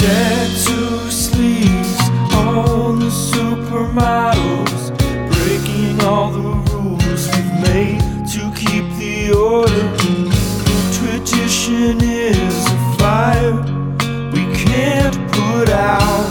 Tattoo sleeves on the supermodels, breaking all the rules we've made to keep the order. Tradition is a fire we can't put out.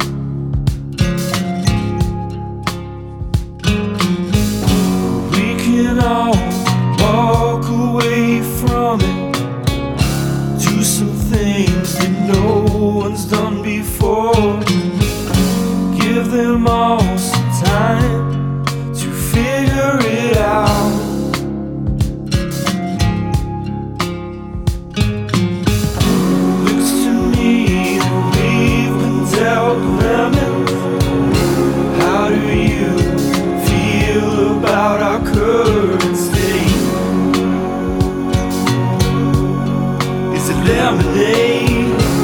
We can all walk away from it, do some things that no one's done before. Give them all some time to figure it out. Looks to me that we've been dealt lemons. How do you feel about our current state? Is it lemonade?